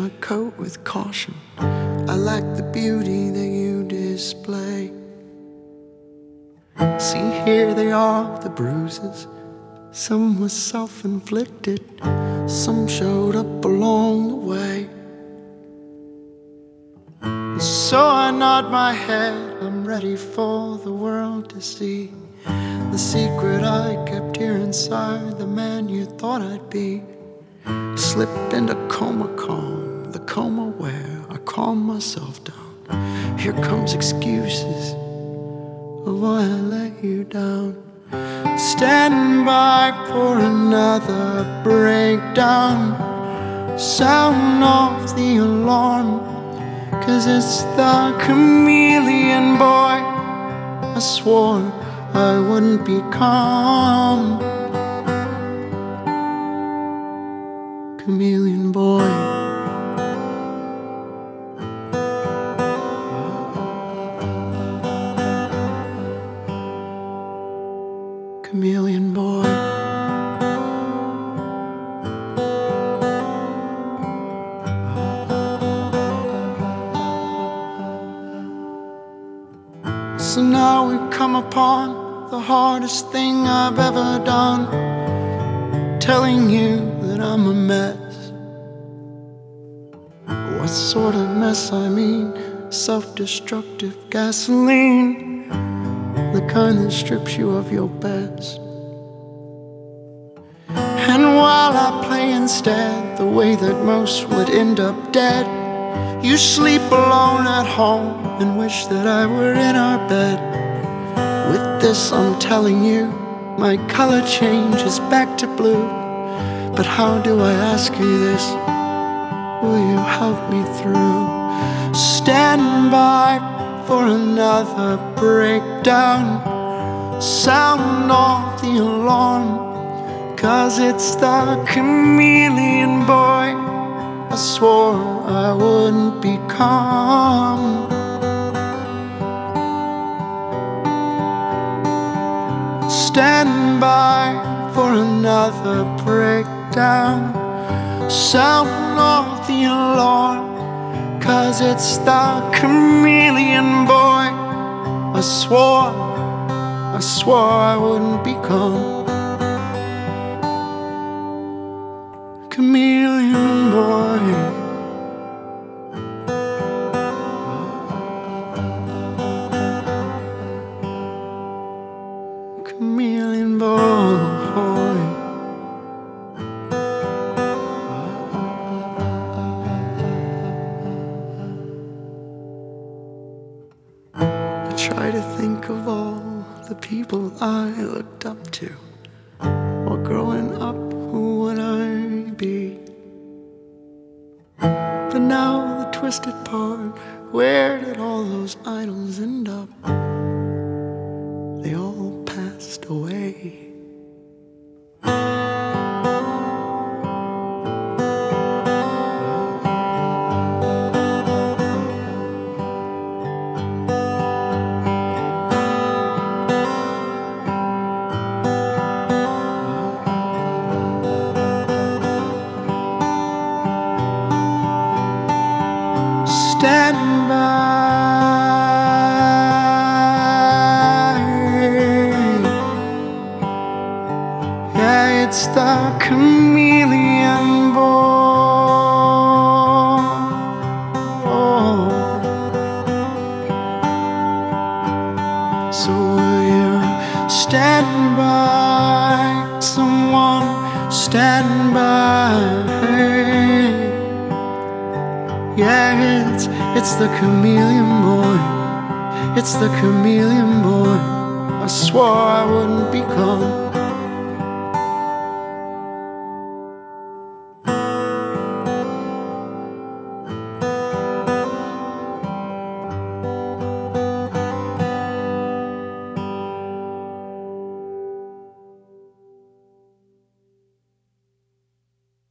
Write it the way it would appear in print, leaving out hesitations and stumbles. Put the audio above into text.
my coat with caution. I like the beauty that you display. See, here they are, the bruises. Some were self-inflicted, some showed up along the way. So I nod my head, I'm ready for the world to see the secret I kept here inside, the man you thought I'd be. Slipped into coma calm, the coma where I calm myself down. Here comes excuses of why I let you down. Standing by for another breakdown. Sound off the alarm, 'cause it's the chameleon boy. I swore I wouldn't be calm. Chameleon boy. Chameleon boy. So now we've come upon the hardest thing I've ever done, telling you that I'm a mess. What sort of mess? I mean, self-destructive gasoline, the kind that strips you of your best. And while I play instead the way that most would end up dead, you sleep alone at home and wish that I were in our bed. With this I'm telling you, my color changes back to blue. But how do I ask you this? Will you help me through? Stand by for another breakdown. Sound off the alarm, 'cause it's the chameleon boy. I swore I wouldn't be calm. Stand by for another breakdown. Sound off the alarm, 'cause it's the chameleon boy. I swore I wouldn't be calm. Chameleon boy. Chameleon boy. I try to think of all the people I looked up to. While growing up, who would I be? But now the twisted part, where did all those idols end up? They all passed away. Stand by. Yeah, it's the chameleon boy. So will you stand by? Someone stand by. Yeah, it's the chameleon boy. It's the chameleon boy. I swore I wouldn't be calm.